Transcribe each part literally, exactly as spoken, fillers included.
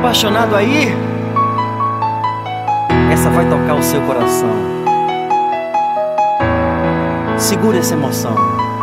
apaixonado aí? Essa vai tocar o seu coração. Segura essa emoção.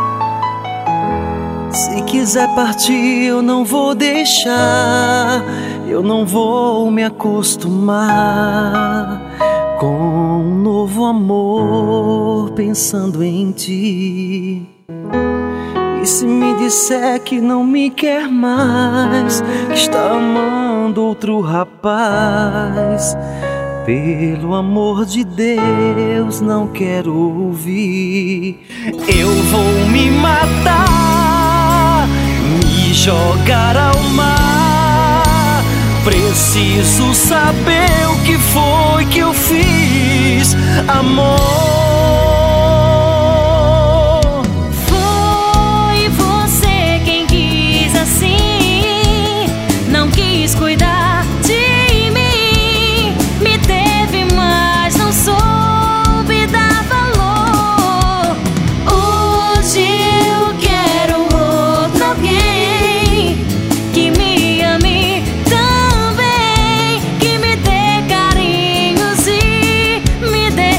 Se quiser partir, eu não vou deixar. Eu não vou me acostumar com um novo amor pensando em ti. E se me disser que não me quer mais, que está amando outro rapaz, pelo amor de Deus, não quero ouvir. Eu vou me matar, me jogar ao mar. Preciso saber o que foi que eu fiz, amor. Cuidar de mim, me teve, mas não soube dar valor. Hoje eu quero outro alguém que me ame também, que me dê carinhos e me dê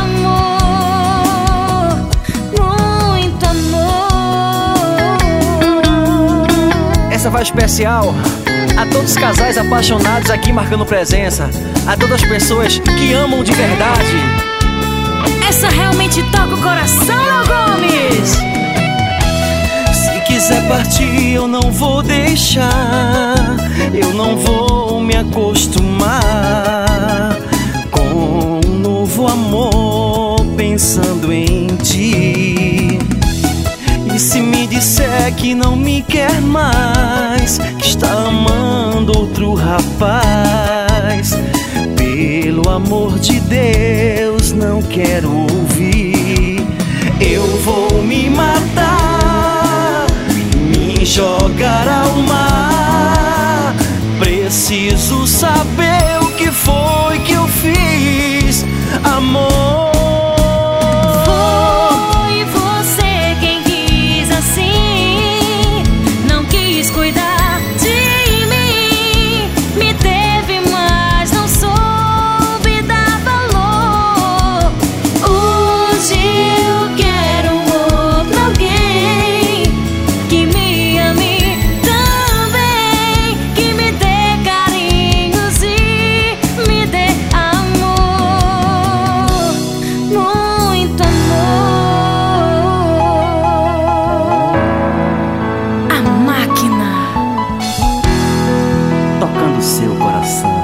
amor, muito amor. Essa vai especial a todos os casais apaixonados aqui marcando presença, a todas as pessoas que amam de verdade. Essa realmente toca o coração, Léo Gomes. Se quiser partir, eu não vou deixar. Eu não vou me acostumar com um novo amor pensando em ti. E se me disser que não me quer mais, que está amando outro rapaz, pelo amor de Deus, não quero ouvir. Eu vou me matar, me jogar ao mar. Preciso saber o que foi que eu fiz, amor. Tocando seu coração.